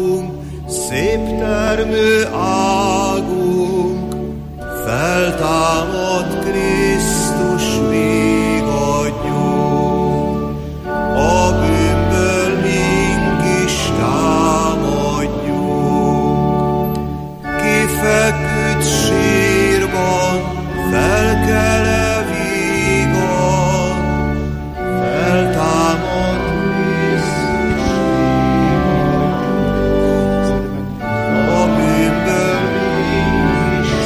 águnk, szép termő águnk, feltámad Krisztus, még adjunk. A bűnből mink is támadjunk. Kifeküdt sírban, felkel-e vígan, feltámad Krisztus, a bűnből mink is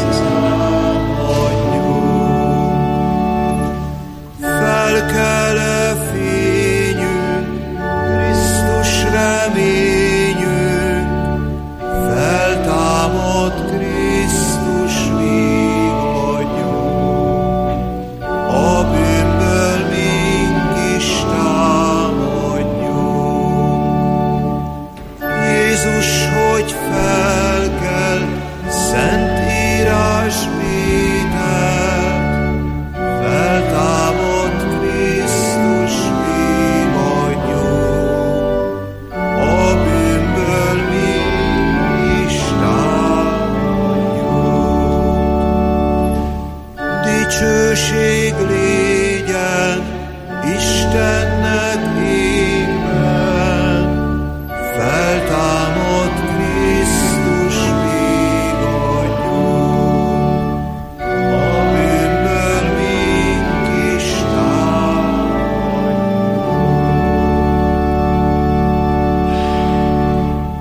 támadjunk. Felkel-e fényünk, Krisztus reményünk, feltámad Krisztus, még adjunk. A bűnből mink is támadjunk. Jézus, hogy felkel, Szent Írás védett, feltámad Krisztus, még adjunk. A bűnből mink is támadjunk. Dicsőség légyen Istennek énben, feltámad Krisztus, még adjunk. A bűnből mink is támadjunk.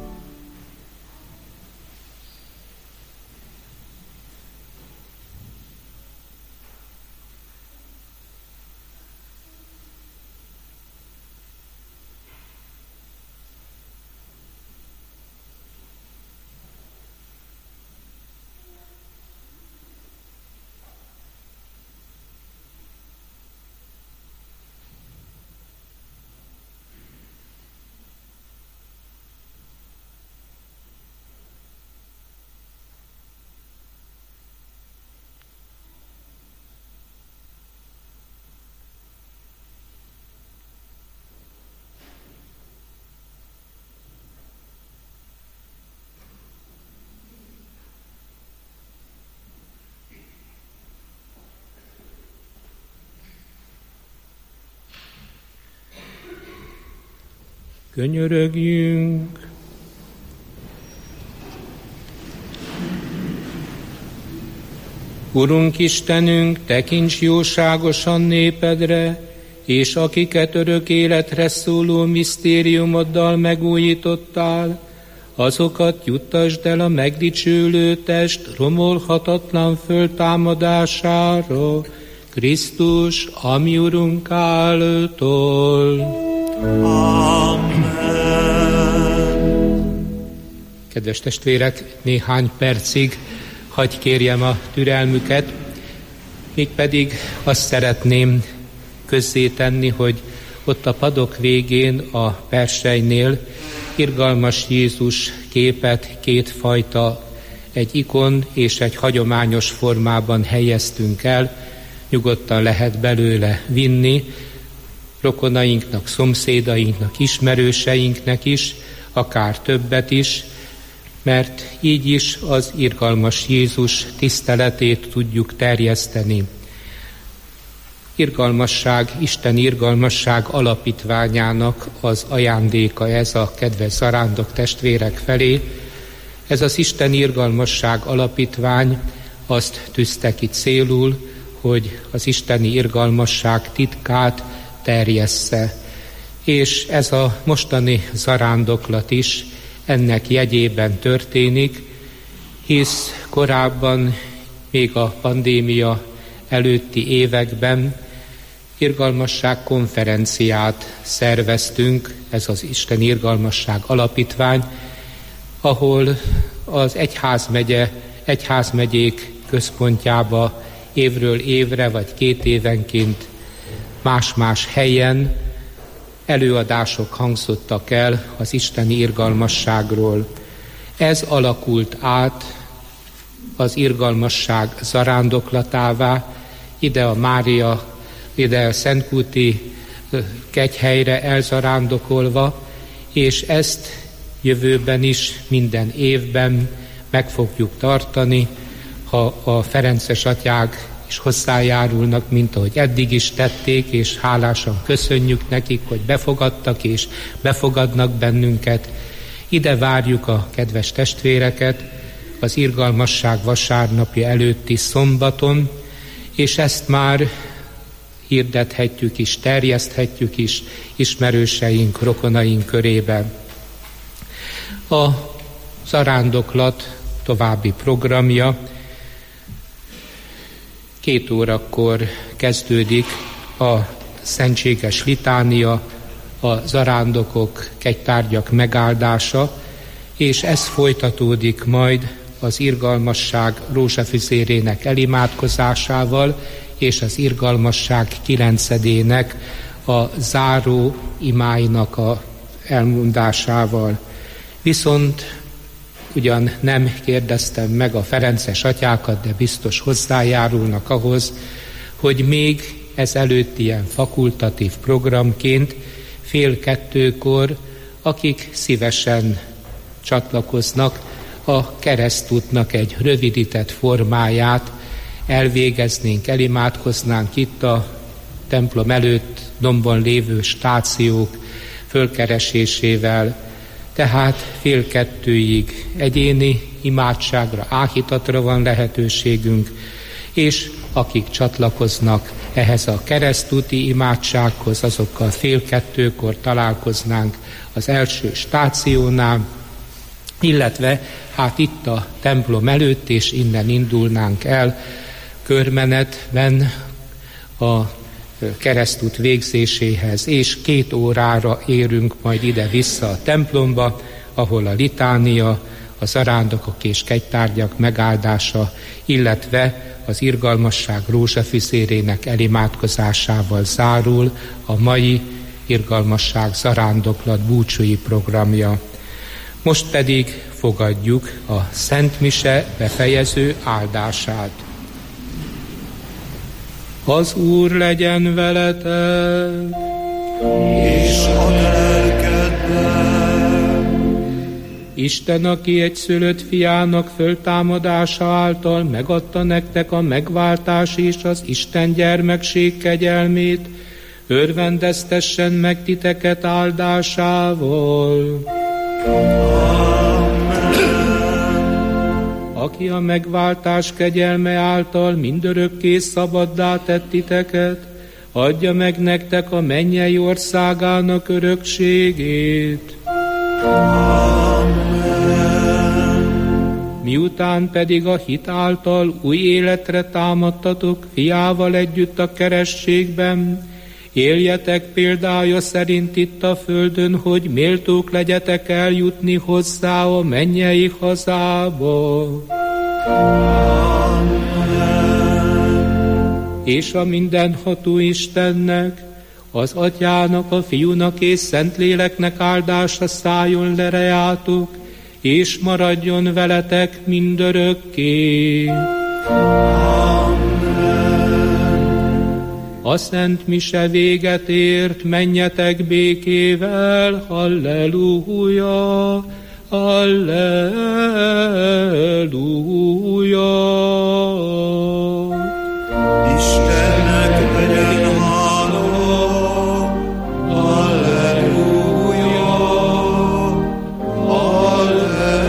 Könyörögjünk! Urunk Istenünk, tekints jóságosan népedre, és akiket örök életre szóló misztériumoddal megújítottál, azokat juttasd el a megdicsőlő test romolhatatlan föltámadására, Krisztus, a mi Urunk által. Amen. Kedves testvérek, néhány percig hadd kérjem a türelmüket, mégpedig azt szeretném közzétenni, hogy ott a padok végén a persejnél irgalmas Jézus képet kétfajta, egy ikon és egy hagyományos formában helyeztünk el, nyugodtan lehet belőle vinni, rokonainknak, szomszédainknak, ismerőseinknek is, akár többet is, mert így is az irgalmas Jézus tiszteletét tudjuk terjeszteni. Irgalmasság, Isten irgalmasság alapítványának az ajándéka ez a kedves zarándok testvérek felé. Ez az Isten irgalmasság alapítvány azt tűzte ki célul, hogy az isteni irgalmasság titkát terjessze. És ez a mostani zarándoklat is ennek jegyében történik, hisz korábban, még a pandémia előtti években irgalmasság konferenciát szerveztünk, ez az Isten irgalmasság alapítvány, ahol az egyházmegyék központjába évről évre vagy 2 évenként más-más helyen előadások hangzottak el az isteni irgalmasságról. Ez alakult át az irgalmasság zarándoklatává, ide a Mária, ide a Szentkúti kegyhelyre elzarándokolva, és ezt jövőben is, minden évben meg fogjuk tartani, ha a ferences atyák is hozzájárulnak, mint ahogy eddig is tették, és hálásan köszönjük nekik, hogy befogadtak és befogadnak bennünket. Ide várjuk a kedves testvéreket az irgalmasság vasárnapja előtti szombaton, és ezt már hirdethetjük is, terjeszthetjük is ismerőseink, rokonaink körében. A zarándoklat további programja 2 órakor kezdődik a szentséges litánia, a zarándokok, kegytárgyak megáldása, és ez folytatódik majd az irgalmasság rózsafüzérének elimádkozásával, és az irgalmasság 9-ének a záró imáinak a elmondásával. Viszont ugyan nem kérdeztem meg a ferences atyákat, de biztos hozzájárulnak ahhoz, hogy még ezelőtt ilyen fakultatív programként 1:30 akik szívesen csatlakoznak, a keresztútnak egy rövidített formáját elvégeznénk, elimádkoznánk itt a templom előtt dombon lévő stációk fölkeresésével. Tehát 1:30 egyéni imádságra, áhítatra van lehetőségünk, és akik csatlakoznak ehhez a keresztúti imádsághoz, azokkal 1:30 találkoznánk az első stációnál, illetve hát itt a templom előtt, és innen indulnánk el körmenetben a keresztút végzéséhez, és 2 órára érünk majd ide-vissza a templomba, ahol a litánia, a zarándokok és kegytárgyak megáldása, illetve az irgalmasság rózsafüzérének elimádkozásával zárul a mai irgalmasság zarándoklat búcsúi programja. Most pedig fogadjuk a Szent Mise befejező áldását. Az Úr legyen veletek, és a lelkeddel. Isten, aki egyszülött fiának föltámadása által megadta nektek a megváltás és az Isten gyermekség kegyelmét, örvendeztessen meg titeket áldásával. Aki a megváltás kegyelme által mindörökké szabaddá tett titeket, adja meg nektek a mennyei országának örökségét. Miután pedig a hit által új életre támadtatok fiával együtt a kerességben, éljetek példája szerint itt a földön, hogy méltók legyetek eljutni hozzá a mennyei hazába. És a mindenható Istennek, az Atyának, a Fiúnak és Szentléleknek áldása szálljon le reátok, és maradjon veletek mindörökké. A Szent Mise véget ért, menjetek békével, halleluja, halleluja. Istennek legyen hála, halleluja, halleluja.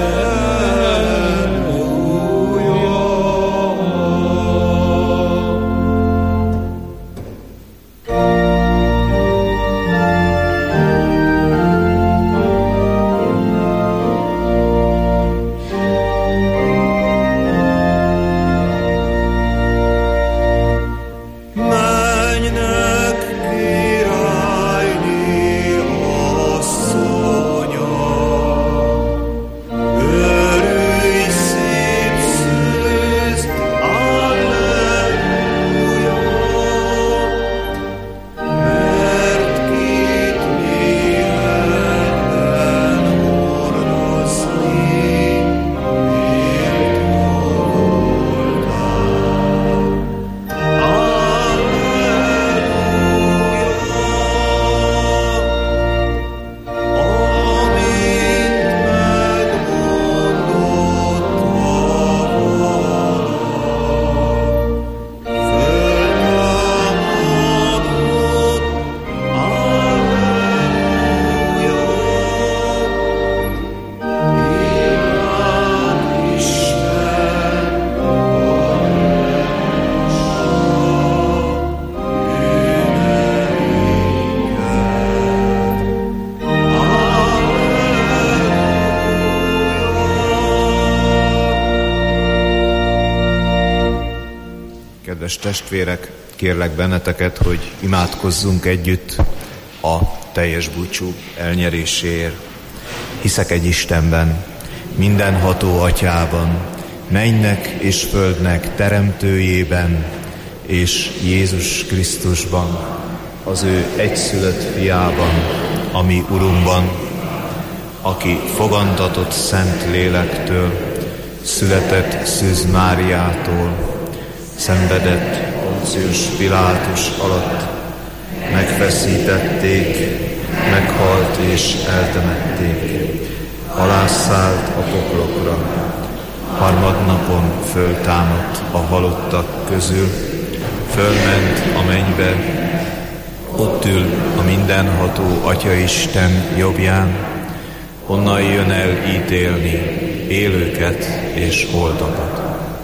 Kedves testvérek, kérlek benneteket, hogy imádkozzunk együtt a teljes búcsú elnyeréséért. Hiszek egy Istenben, mindenható Atyában, mennynek és földnek teremtőjében, és Jézus Krisztusban, az ő egyszülött fiában, a mi Urunkban, aki fogantatott Szent Lélektől, született Szűz Máriától, szenvedett Poncius Pilátus alatt, megfeszítették, meghalt és eltemették, alászállt a poklokra, harmadnapon föltámadt a halottak közül, fölment a mennybe, ott ül a mindenható Atyaisten jobbján, onnan jön el ítélni élőket és holtakat.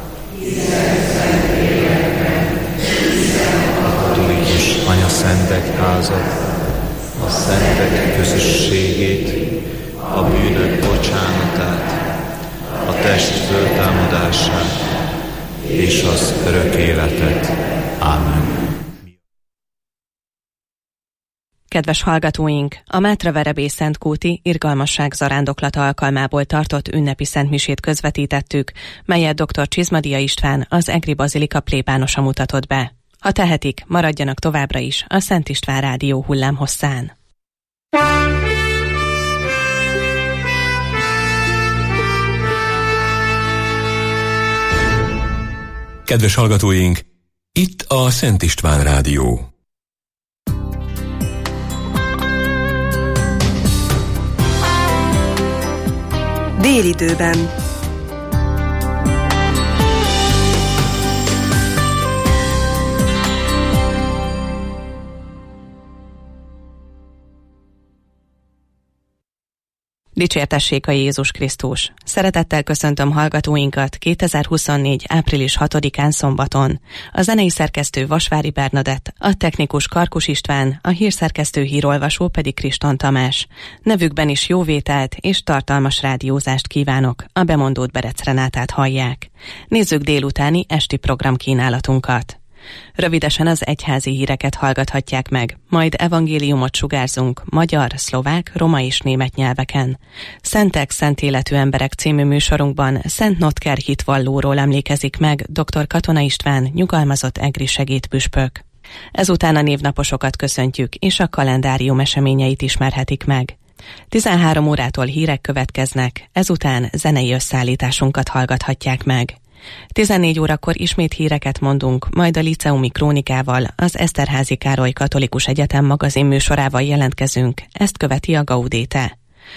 A katolikus anyaszentek házat, a szentek közösségét, a bűnök bocsánatát, a test föltámadását és az örök életet. Ámen. Kedves hallgatóink, a Mátraverebély-Szentkúti Irgalmasság zarándoklata alkalmából tartott ünnepi szentmisét közvetítettük, melyet dr. Csizmadia István, az Egri Bazilika plébánosa mutatott be. Ha tehetik, maradjanak továbbra is a Szent István Rádió hullámhosszán. Kedves hallgatóink, itt a Szent István Rádió. Délidőben. Dicsértessék a Jézus Krisztus! Szeretettel köszöntöm hallgatóinkat 2024. április 6-án szombaton. A zenei szerkesztő Vasvári Bernadett, a technikus Karkus István, a hírszerkesztő hírolvasó pedig Kriston Tamás. Nevükben is jó vételt és tartalmas rádiózást kívánok, a bemondót Berec Renátát hallják. Nézzük délutáni esti programkínálatunkat. Rövidesen az egyházi híreket hallgathatják meg, majd evangéliumot sugárzunk magyar, szlovák, roma és német nyelveken. Szentek, szent életű emberek című műsorunkban Szent Notker hitvallóról emlékezik meg dr. Katona István, nyugalmazott egri segédpüspök. Ezután a névnaposokat köszöntjük, és a kalendárium eseményeit ismerhetik meg. 13 órától hírek következnek, ezután zenei összeállításunkat hallgathatják meg. 14 órakor ismét híreket mondunk, majd a Liceumi Krónikával, az Eszterházy Károly Katolikus Egyetem magazin műsorával jelentkezünk, ezt követi a Gaudéte.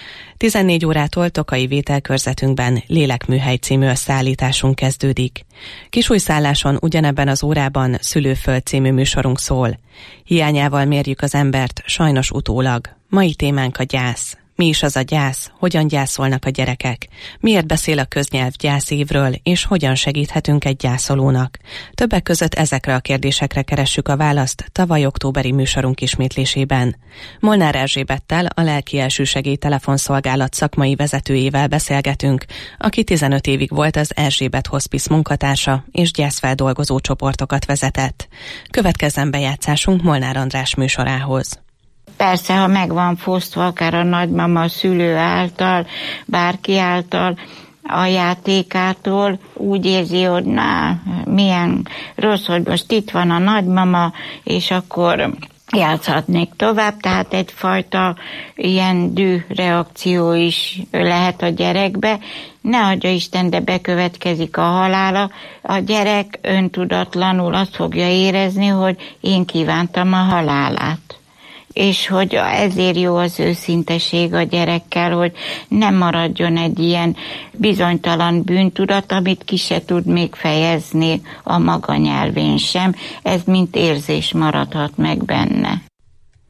14 órától Tokai vételkörzetünkben Lélekműhely című összeállításunk kezdődik. Kisújszálláson ugyanebben az órában Szülőföld című műsorunk szól. Hiányával mérjük az embert, sajnos utólag. Mai témánk a gyász. Mi is az a gyász, hogyan gyászolnak a gyerekek, miért beszél a köznyelv gyászévről, és hogyan segíthetünk egy gyászolónak. Többek között ezekre a kérdésekre keressük a választ tavaly októberi műsorunk ismétlésében. Molnár Erzsébettel, a Lelki Elsősegély telefonszolgálat szakmai vezetőjével beszélgetünk, aki 15 évig volt az Erzsébet Hospice munkatársa, és gyászfeldolgozó csoportokat vezetett. Következzen bejátszásunk Molnár András műsorához. Persze, ha meg van fosztva, akár a nagymama, a szülő által, bárki által, a játékától, úgy érzi, hogy milyen rossz, hogy most itt van a nagymama, és akkor játszhatnék tovább, tehát egyfajta ilyen dühreakció is lehet a gyerekbe. Ne adja Isten, de bekövetkezik a halála. A gyerek öntudatlanul azt fogja érezni, hogy én kívántam a halálát. És hogy ezért jó az őszinteség a gyerekkel, hogy nem maradjon egy ilyen bizonytalan bűntudat, amit ki se tud még fejezni a maga nyelvén sem. Ez mint érzés maradhat meg benne.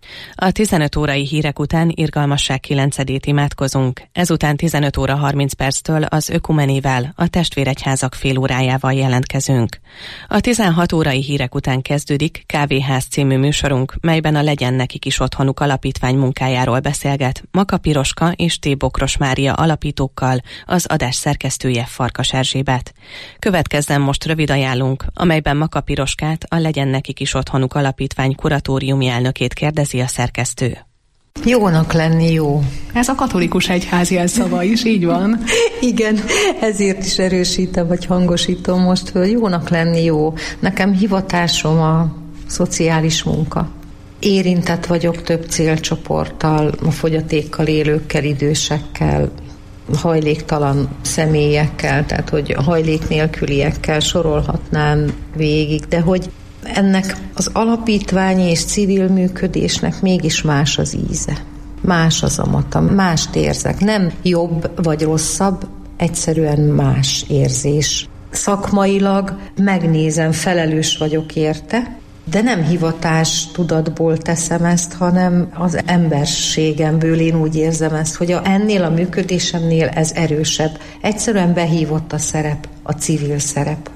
A 15 órai hírek után Irgalmasság 9-ét imádkozunk, ezután 15 óra 30 perctől az Ökumenével, a Testvéregyházak félórájával jelentkezünk. A 16 órai hírek után kezdődik Kávéház című műsorunk, melyben a Legyen nekik is otthonuk alapítvány munkájáról beszélget Maka Piroska és T. Bokros Mária alapítókkal, az adás szerkesztője Farkas Erzsébet. Következzen most rövid ajánlunk, amelyben Maka Piroskát, a Legyen nekik is otthonuk alapítvány kuratóriumi elnökét kérdezi a szerkesztő. Jónak lenni jó. Ez a katolikus egyház jelszava is, így van. Igen, ezért is erősítem, vagy hangosítom most, hogy jónak lenni jó. Nekem hivatásom a szociális munka. Érintett vagyok több célcsoporttal, a fogyatékkal élőkkel, idősekkel, hajléktalan személyekkel, tehát hogy hajlék nélküliekkel sorolhatnám végig, de hogy ennek az alapítványi és civil működésnek mégis más az íze. Más az amata, mást érzek. Nem jobb vagy rosszabb, egyszerűen más érzés. Szakmailag megnézem, felelős vagyok érte, de nem hivatás tudatból teszem ezt, hanem az emberségemből én úgy érzem ezt, hogy ennél a működésemnél ez erősebb. Egyszerűen behívott a szerep, a civil szerep.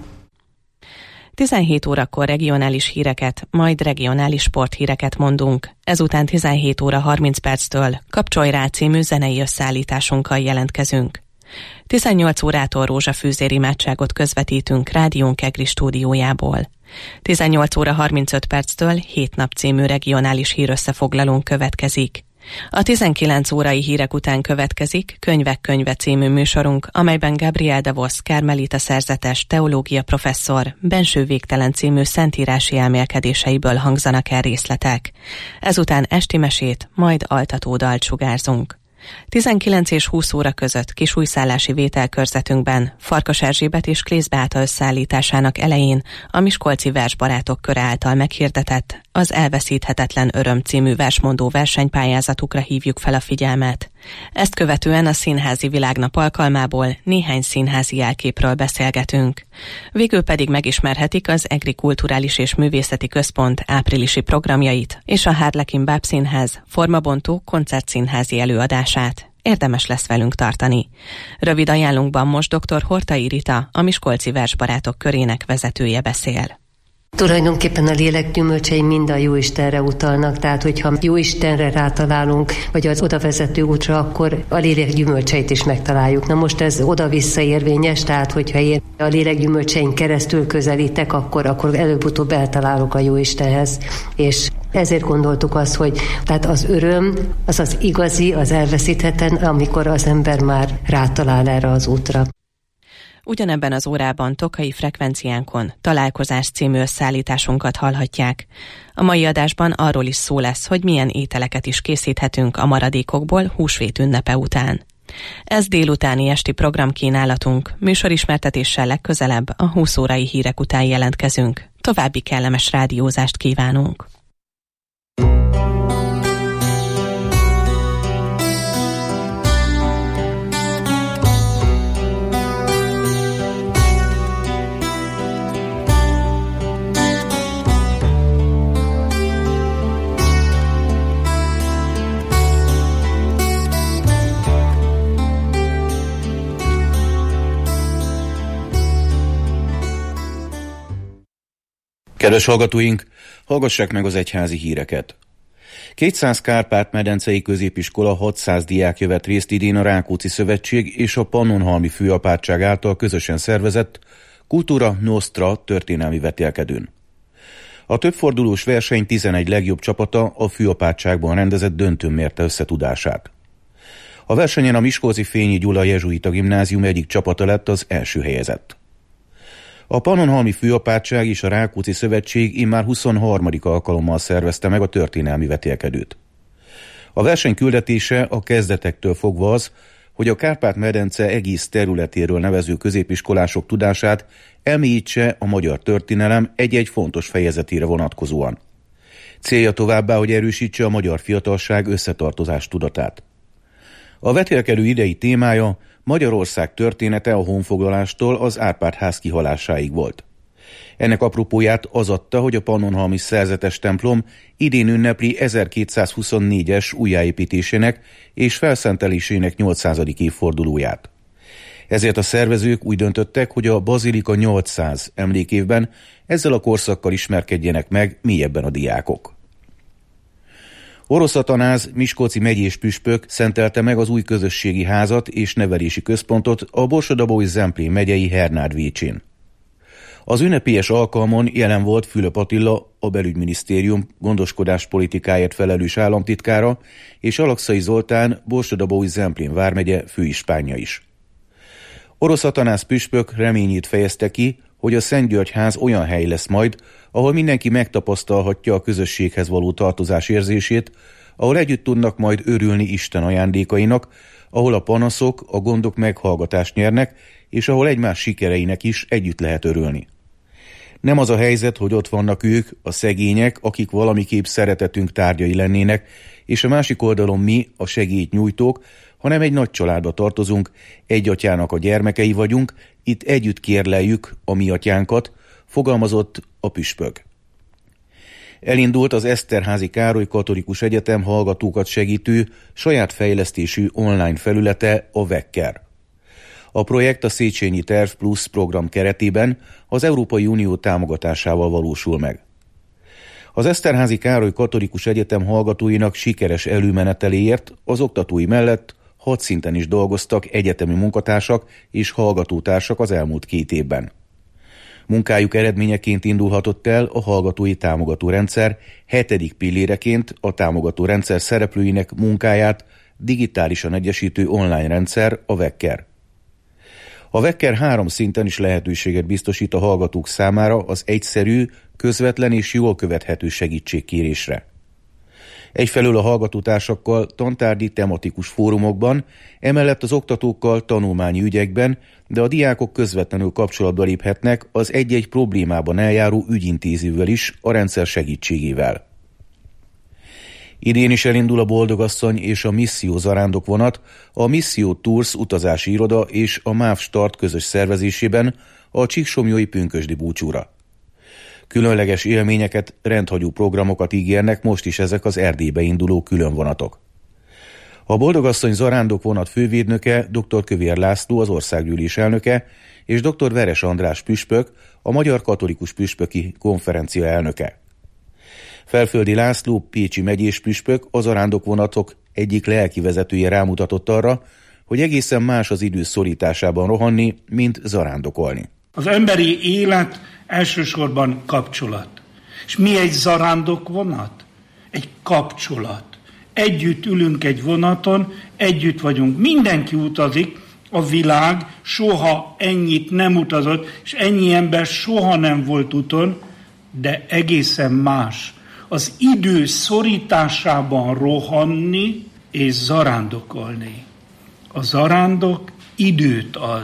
17 órakor regionális híreket, majd regionális sporthíreket mondunk. Ezután 17 óra 30 perctől Kapcsolj rá című zenei összeállításunkkal jelentkezünk. 18 órától rózsafűzér imádságot közvetítünk Rádiónk EGRI stúdiójából. 18 óra 35 perctől 7 nap című regionális hírösszefoglalónk következik. A 19 órai hírek után következik Könyvek könyve című műsorunk, amelyben Gabriel de Vos Karmelita szerzetes teológia professzor Benső végtelen című szentírási elmélkedéseiből hangzanak el részletek. Ezután esti mesét, majd altató dalt sugárzunk. 19 és 20 óra között kisújszállási vételkörzetünkben Farkas Erzsébet és Klész Beáta összeállításának elején a Miskolci Versbarátok köre által meghirdetett Az elveszíthetetlen öröm című versmondó versenypályázatukra hívjuk fel a figyelmet. Ezt követően a Színházi Világnap alkalmából néhány színházi jelképről beszélgetünk. Végül pedig megismerhetik az EGRI Kulturális és Művészeti Központ áprilisi programjait és a Harlekin Bábszínház formabontó koncertszínházi előadását. Érdemes lesz velünk tartani. Rövid ajánlunkban most dr. Hortai Rita, a Miskolci Versbarátok körének vezetője beszél. Tulajdonképpen a lélek gyümölcsei mind a Jóistenre utalnak, tehát hogyha Jóistenre rátalálunk, vagy az odavezető útra, akkor a lélek gyümölcseit is megtaláljuk. Na most ez oda-vissza érvényes, tehát hogyha én a lélek gyümölcsein keresztül közelítek, akkor előbb-utóbb eltalálok a Jóistenhez. És ezért gondoltuk azt, hogy tehát az öröm, az az igazi, az elveszíthetetlen, amikor az ember már rátalál erre az útra. Ugyanebben az órában Tokai frekvenciánkon Találkozás című összeállításunkat hallhatják. A mai adásban arról is szó lesz, hogy milyen ételeket is készíthetünk a maradékokból húsvét ünnepe után. Ez délutáni esti programkínálatunk, műsorismertetéssel legközelebb a 20 órai hírek után jelentkezünk. További kellemes rádiózást kívánunk! Kedves hallgatóink, hallgassák meg az egyházi híreket. 200 Kárpát-medencei középiskola 600 diákja vett részt idén a Rákóczi Szövetség és a Pannonhalmi Főapátság által közösen szervezett Cultura Nostra történelmi vetélkedőn. A többfordulós verseny 11 legjobb csapata a Főapátságban rendezett döntőn mérte összetudását. A versenyen a Miskolci Fényi Gyula jezsuita gimnázium egyik csapata lett az első helyezett. A Pannonhalmi Főapátság és a Rákóczi Szövetség immár 23. alkalommal szervezte meg a történelmi vetélkedőt. A verseny küldetése a kezdetektől fogva az, hogy a Kárpát-medence egész területéről nevező középiskolások tudását elmélyítse a magyar történelem egy-egy fontos fejezetére vonatkozóan. Célja továbbá, hogy erősítse a magyar fiatalság összetartozás tudatát. A vetélkedő idei témája Magyarország története a honfoglalástól az Árpád-ház kihalásáig volt. Ennek apropóját az adta, hogy a pannonhalmi szerzetes templom idén ünnepli 1224-es újjáépítésének és felszentelésének 800. évfordulóját. Ezért a szervezők úgy döntöttek, hogy a Bazilika 800 emlékévben ezzel a korszakkal ismerkedjenek meg mélyebben a diákok. Orosz Atanáz miskolci megyés püspök szentelte meg az új közösségi házat és nevelési központot a Borsod-Abaúj-Zemplén megyei Hernád-Vécsén. Az ünnepélyes alkalmon jelen volt Fülöp Attila, a Belügyminisztérium gondoskodás politikáért felelős államtitkára, és Alakszai Zoltán, Borsod-Abaúj-Zemplén vármegye főispánja is. Orosz Atanáz püspök reményét fejezte ki, hogy a Szentgyörgyház olyan hely lesz majd, ahol mindenki megtapasztalhatja a közösséghez való tartozás érzését, ahol együtt tudnak majd örülni Isten ajándékainak, ahol a panaszok, a gondok meghallgatást nyernek, és ahol egymás sikereinek is együtt lehet örülni. Nem az a helyzet, hogy ott vannak ők, a szegények, akik valamiképp szeretetünk tárgyai lennének, és a másik oldalon mi, a segélyt nyújtók, hanem egy nagy családba tartozunk, egy atyának a gyermekei vagyunk, itt együtt kérleljük a mi atyánkat, fogalmazott a püspök. Elindult az Eszterházy Károly Katolikus Egyetem hallgatókat segítő, saját fejlesztésű online felülete, a Vekker. A projekt a Széchenyi Terv Plus program keretében az Európai Unió támogatásával valósul meg. Az Eszterházy Károly Katolikus Egyetem hallgatóinak sikeres előmeneteléért az oktatói mellett 6 szinten is dolgoztak egyetemi munkatársak és hallgatótársak az elmúlt 2 évben. Munkájuk eredményeként indulhatott el a hallgatói támogatórendszer 7. pilléreként a támogatórendszer szereplőinek munkáját digitálisan egyesítő online rendszer, a Vekker. A Vekker 3 szinten is lehetőséget biztosít a hallgatók számára az egyszerű, közvetlen és jól követhető segítségkérésre. Egyfelől a hallgatótársakkal tantárgyi tematikus fórumokban, emellett az oktatókkal tanulmányi ügyekben, de a diákok közvetlenül kapcsolatba léphetnek az egy-egy problémában eljáró ügyintézővel is a rendszer segítségével. Idén is elindul a Boldogasszony és a Misszió zarándokvonat, a Misszió Tours utazási iroda és a MÁV Start közös szervezésében a Csíksomlyói pünkösdi búcsúra. Különleges élményeket, rendhagyó programokat ígérnek most is ezek az Erdélybe induló különvonatok. A Boldogasszony zarándokvonat fővédnöke dr. Kövér László, az országgyűlés elnöke, és dr. Veres András püspök, a Magyar Katolikus Püspöki Konferencia elnöke. Felföldi László, pécsi megyés püspök, a zarándokvonatok egyik lelki vezetője rámutatott arra, hogy egészen más az idő szorításában rohanni, mint zarándokolni. Az emberi élet elsősorban kapcsolat. És mi egy zarándokvonat? Egy kapcsolat. Együtt ülünk egy vonaton, együtt vagyunk. Mindenki utazik, a világ soha ennyit nem utazott, és ennyi ember soha nem volt úton, de egészen más. Az idő szorításában rohanni és zarándokolni. A zarándok időt ad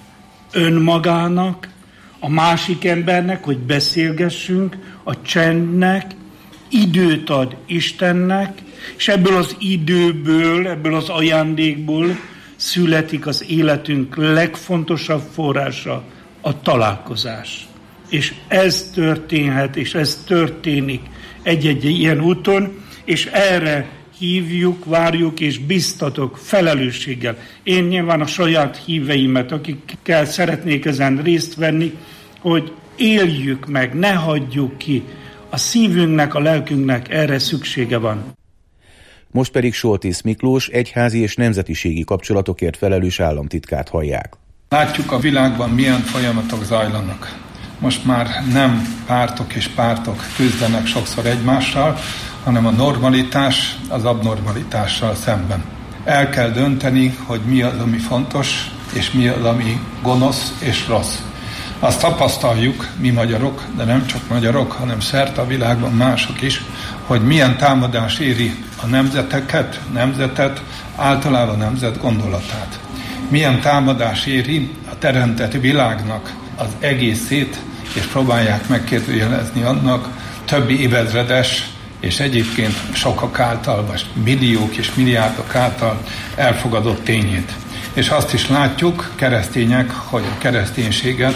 önmagának, a másik embernek, hogy beszélgessünk, a csendnek, időt ad Istennek, és ebből az időből, ebből az ajándékból születik az életünk legfontosabb forrása, a találkozás. És ez történhet, és ez történik egy-egy ilyen úton, és erre hívjuk, várjuk és biztatok felelősséggel. Én nyilván a saját híveimet, akikkel szeretnék ezen részt venni, hogy éljük meg, ne hagyjuk ki. A szívünknek, a lelkünknek erre szüksége van. Most pedig Soltész Miklós egyházi és nemzetiségi kapcsolatokért felelős államtitkát hallják. Látjuk a világban milyen folyamatok zajlanak. Most már nem pártok és pártok küzdenek sokszor egymással, hanem a normalitás az abnormalitással szemben. El kell dönteni, hogy mi az, ami fontos, és mi az, ami gonosz és rossz. Azt tapasztaljuk, mi magyarok, de nem csak magyarok, hanem szerte a világban mások is, hogy milyen támadás éri a nemzetet, általában a nemzet gondolatát. Milyen támadás éri a teremtett világnak az egészét, és próbálják megkérdőjelezni annak többi évezredes, és egyébként sokak által, vagy milliók és milliárdok által elfogadott tényét. És azt is látjuk, keresztények, hogy a kereszténységet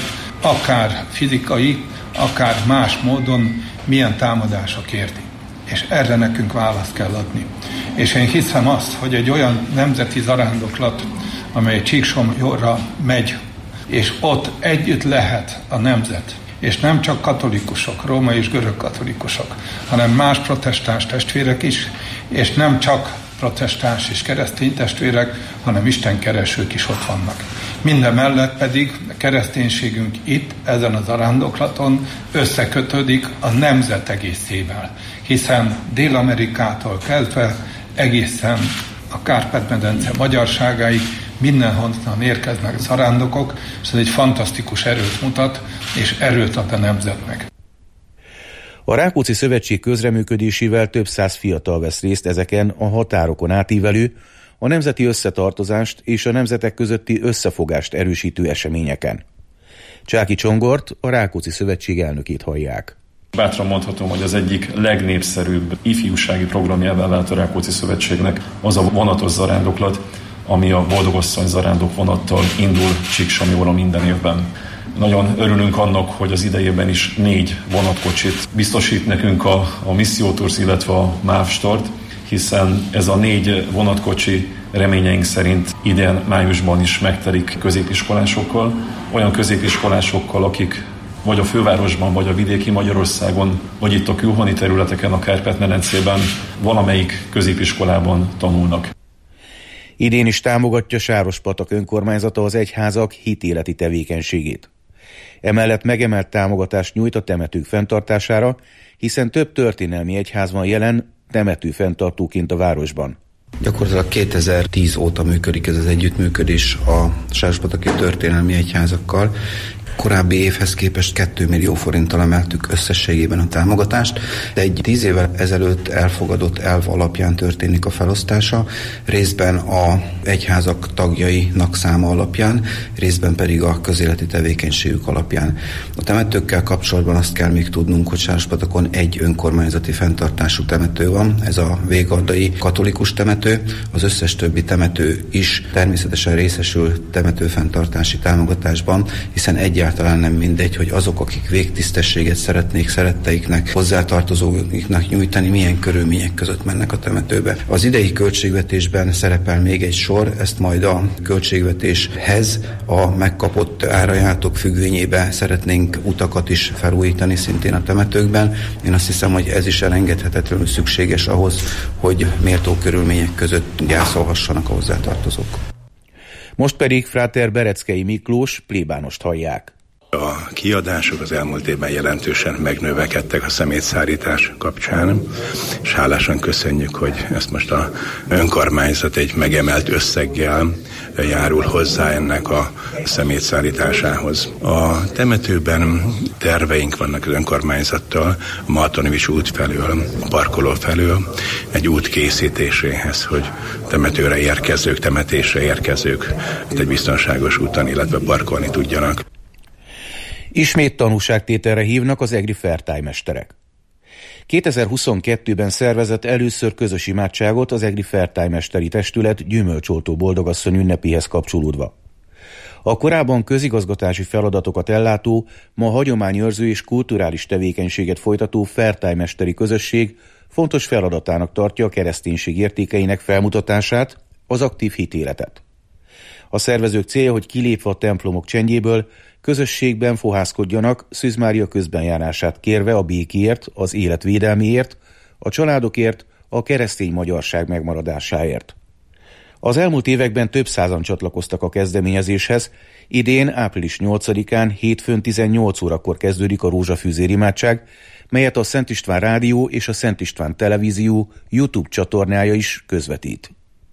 akár fizikai, akár más módon milyen támadások érti. És erre nekünk választ kell adni. És én hiszem azt, hogy egy olyan nemzeti zarándoklat, amely Csíksomlyóra megy, és ott együtt lehet a nemzet, és nem csak katolikusok, római és görög katolikusok, hanem más protestáns testvérek is, és nem csak protestáns és keresztény testvérek, hanem istenkeresők is ott vannak. Minden mellett pedig a kereszténységünk itt, ezen a zarándoklaton összekötődik a nemzet egészével, hiszen Dél-Amerikától kezdve egészen a Kárpát-medence magyarságáig mindenhonnan érkeznek zarándokok, és ez egy fantasztikus erőt mutat, és erőt ad a nemzetnek. A Rákóczi Szövetség közreműködésével több száz fiatal vesz részt ezeken a határokon átívelő, a nemzeti összetartozást és a nemzetek közötti összefogást erősítő eseményeken. Csáky Csongort, a Rákóczi Szövetség elnökét hallják. Bátran mondhatom, hogy az egyik legnépszerűbb ifjúsági programjává vált a Rákóczi Szövetségnek az a vonatos zarándoklat, ami a Boldogasszony zarándok vonattal indul Csíksomlyóra minden évben. Nagyon örülünk annak, hogy az idejében is 4 vonatkocsit biztosít nekünk a Missio Tours, illetve a MÁV Start, hiszen ez a 4 vonatkocsi reményeink szerint idén májusban is megtelik középiskolásokkal, olyan középiskolásokkal, akik vagy a fővárosban, vagy a vidéki Magyarországon, vagy itt a külhoni területeken, a Kárpát-medencében valamelyik középiskolában tanulnak. Idén is támogatja Sárospatak önkormányzata az egyházak hitéleti tevékenységét. Emellett megemelt támogatást nyújt a temetők fenntartására, hiszen több történelmi egyház van jelen temető fenntartóként a városban. Gyakorlatilag 2010 óta működik ez az együttműködés a Sárospataki történelmi egyházakkal. Korábbi évhez képest 2 millió forinttal emeltük összességében a támogatást. Egy 10 évvel ezelőtt elfogadott elv alapján történik a felosztása, részben a egyházak tagjainak száma alapján, részben pedig a közéleti tevékenységük alapján. A temetőkkel kapcsolatban azt kell még tudnunk, hogy Sárospatakon egy önkormányzati fenntartású temető van, ez a Végardai katolikus temető, az összes többi temető is természetesen részesül temetőfenntartási támogatásban, hiszen egyáltalán nem mindegy, hogy azok, akik végtisztességet szeretnék szeretteiknek, hozzátartozóiknak nyújtani, milyen körülmények között mennek a temetőbe. Az idei költségvetésben szerepel még egy sor, ezt majd a költségvetéshez a megkapott árajátok függvényébe szeretnénk utakat is felújítani szintén a temetőkben. Én azt hiszem, hogy ez is elengedhetetlenül szükséges ahhoz, hogy méltó körülmények között gyászolhassanak a hozzátartozók. Most pedig fráter Bereckei Miklós plébánost hallják. A kiadások az elmúlt évben jelentősen megnövekedtek a szemétszárítás kapcsán, és hálásan köszönjük, hogy ezt most a önkormányzat egy megemelt összeggel járul hozzá ennek a szemétszállításához. A temetőben terveink vannak az önkormányzattal, a Martinovics út felől, a parkoló felől egy út készítéséhez, hogy temetőre érkezők, temetésre érkezők egy biztonságos úton, illetve parkolni tudjanak. Ismét tanúságtételre hívnak az egri fertálymesterek. 2022-ben szervezett először közös imádságot az egri fertájmesteri testület gyümölcsoltó boldogasszony ünnepéhez kapcsolódva. A korábban közigazgatási feladatokat ellátó, ma hagyományőrző és kulturális tevékenységet folytató fertájmesteri közösség fontos feladatának tartja a kereszténység értékeinek felmutatását, az aktív hitéletet. A szervezők célja, hogy kilépve a templomok csendjéből közösségben fohászkodjanak, Szűz Mária közbenjárását kérve a békéért, az élet védelméért, a családokért, a keresztény magyarság megmaradásáért. Az elmúlt években több százan csatlakoztak a kezdeményezéshez, idén április 8-án hétfőn 18 órakor kezdődik a rózsafűzér imádság, melyet a Szent István Rádió és a Szent István Televízió YouTube csatornája is közvetít.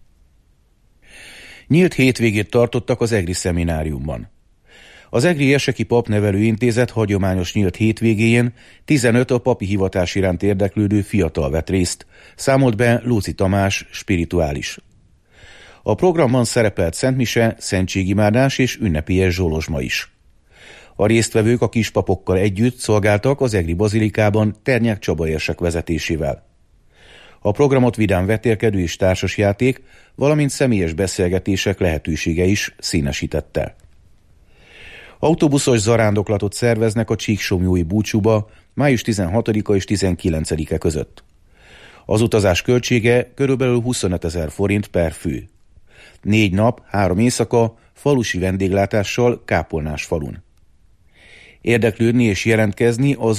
Nyílt hétvégét tartottak az egri szemináriumban. Az egri Eseki Papnevelő Intézet hagyományos nyílt hétvégéjén 15 a papi hivatás iránt érdeklődő fiatal vett részt, számolt be Lóczy Tamás, spirituális. A programban szerepelt szentmise, szentségimádás és ünnepélyes zsolozsma is. A résztvevők a kispapokkal együtt szolgáltak az egri bazilikában Ternyák Csaba érsek vezetésével. A programot vidám vetélkedő és társasjáték, valamint személyes beszélgetések lehetősége is színesítette. Autóbuszos zarándoklatot szerveznek a Csíksomlyói búcsúba május 16-a és 19-e között. Az utazás költsége körülbelül 25 000 forint per fő. 4 nap, 3 éjszaka falusi vendéglátással Kápolnás falun. Érdeklődni és jelentkezni a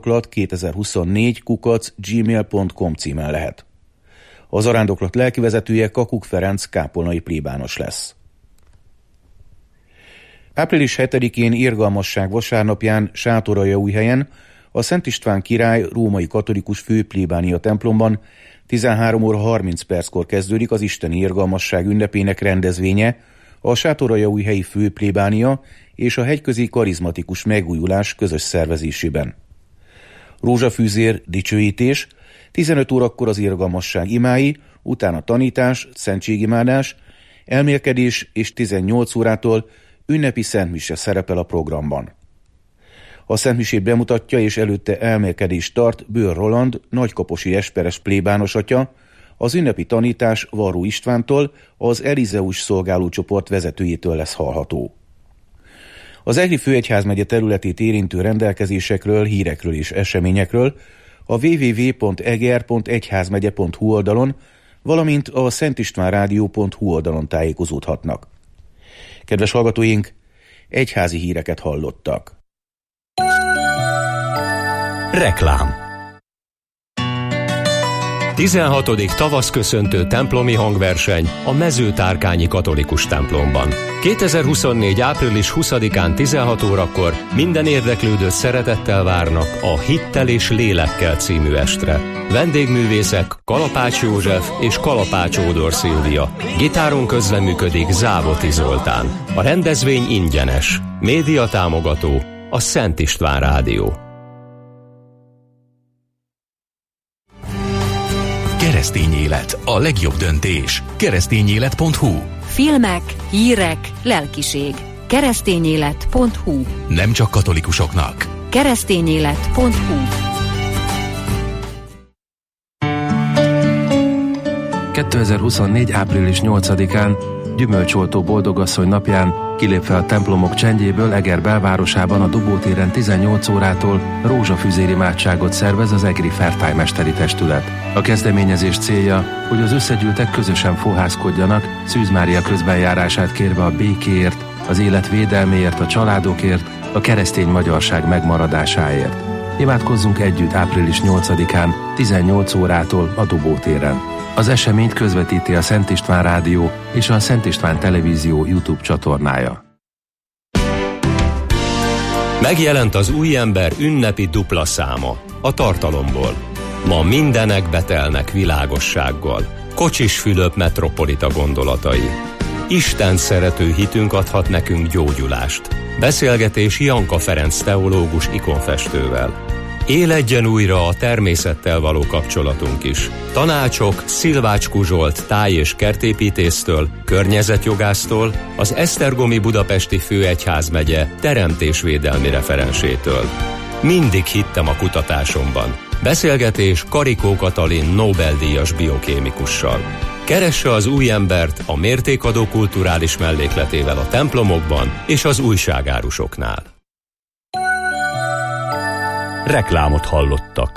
zarándoklat2024@gmail.com címen lehet. A zarándoklat lelkivezetője Kakuk Ferenc kápolnai plébános lesz. Április 7-én irgalmasság vasárnapján Sátoraljaújhelyen a Szent István király római katolikus főplébánia templomban 13 óra 30 perckor kezdődik az isteni irgalmasság ünnepének rendezvénye, a Sátoraljaújhelyi főplébánia és a hegyközi karizmatikus megújulás közös szervezésében. Rózsafűzér, dicsőítés, 15 órakor az irgalmasság imái, utána tanítás, szentségimádás, elmélkedés és 18 órától ünnepi szentmise szerepel a programban. A szentmisét bemutatja és előtte elmélkedést tart Bőr Roland, nagykaposi esperes plébános atya, az ünnepi tanítás Varró Istvántól, az Elizeus szolgálócsoport vezetőjétől lesz hallható. Az Egri főegyházmegye területét érintő rendelkezésekről, hírekről és eseményekről a www.eger.egyházmegye.hu oldalon, valamint a szentistvánrádió.hu oldalon tájékozódhatnak. Kedves hallgatóink, egyházi híreket hallottak. Reklám. 16. tavaszköszöntő templomi hangverseny a Mezőtárkányi katolikus templomban. 2024. április 20-án 16 órakor minden érdeklődőt szeretettel várnak a Hittel és Lélekkel című estre. Vendégművészek Kalapács József és Kalapács Ódor Szilvia. Gitáron közreműködik Závoti Zoltán. A rendezvény ingyenes. Média támogató a Szent István Rádió. Keresztény élet, a legjobb döntés. Keresztényélet.hu. Filmek, hírek, lelkiség. Keresztényélet.hu. Nem csak katolikusoknak. Keresztényélet.hu. 2024. április 8-án, gyümölcsoltó boldogasszony napján, kilépve a templomok csendjéből Eger belvárosában a Dobótéren 18 órától rózsafüzér imádságot szervez az egri fertájmesteri testület. A kezdeményezés célja, hogy az összegyűltek közösen fohászkodjanak, Szűz Mária közbenjárását kérve a békéért, az élet védelméért, a családokért, a keresztény magyarság megmaradásáért. Imádkozzunk együtt április 8-án, 18 órától a Dobótéren. Az eseményt közvetíti a Szent István Rádió és a Szent István Televízió YouTube csatornája. Megjelent az új ember ünnepi dupla száma, a tartalomból. Ma mindenek betelnek világossággal. Kocsis Fülöp metropolita gondolatai. Isten szerető hitünk adhat nekünk gyógyulást. Beszélgetés Janka Ferenc teológus ikonfestővel. Éledjen újra a természettel való kapcsolatunk is. Tanácsok Szilvácskó Zsolt táj- és kertépítésztől, környezetjogásztól, az Esztergomi Budapesti Főegyházmegye teremtésvédelmi referensétől. Mindig hittem a kutatásomban. Beszélgetés Karikó Katalin Nobel-díjas biokémikussal. Keresse az új embert a mértékadó kulturális mellékletével a templomokban és az újságárusoknál. Reklámot hallottak.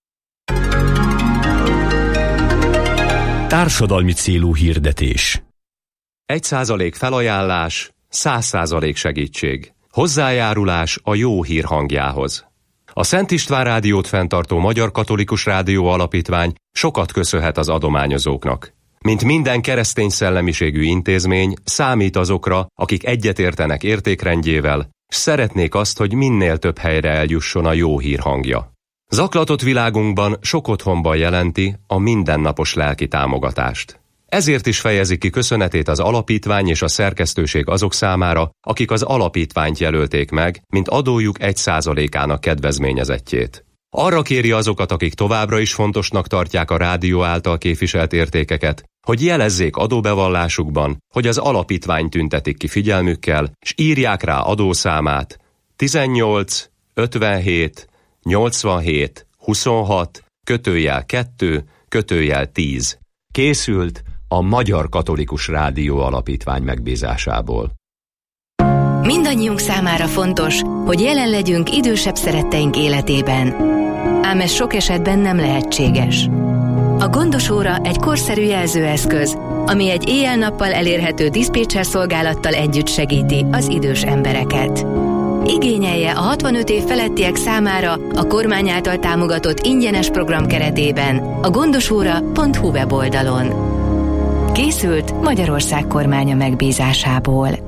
Társadalmi célú hirdetés. 1% felajánlás, 100% segítség. Hozzájárulás a jó hír hangjához. A Szent István Rádiót fenntartó Magyar Katolikus Rádió Alapítvány sokat köszönhet az adományozóknak. Mint minden keresztény szellemiségű intézmény, számít azokra, akik egyetértenek értékrendjével, s szeretnék azt, hogy minél több helyre eljusson a jó hír hangja. Zaklatott világunkban sok otthonban jelenti a mindennapos lelki támogatást. Ezért is fejezi ki köszönetét az alapítvány és a szerkesztőség azok számára, akik az alapítványt jelölték meg, mint adójuk 1%-ának kedvezményezettjét. Arra kéri azokat, akik továbbra is fontosnak tartják a rádió által képviselt értékeket, hogy jelezzék adóbevallásukban, hogy az alapítvány tüntetik ki figyelmükkel, s írják rá adószámát 18 57 87 26 /2 /10. Készült a Magyar Katolikus Rádió Alapítvány megbízásából. Mindannyiunk számára fontos, hogy jelen legyünk idősebb szeretteink életében. Ám ez sok esetben nem lehetséges. A Gondos óra egy korszerű jelzőeszköz, ami egy éjjel-nappal elérhető diszpécser szolgálattal együtt segíti az idős embereket. Igényelje a 65 év felettiek számára a kormány által támogatott ingyenes program keretében a gondosóra.hu weboldalon. Készült Magyarország kormánya megbízásából.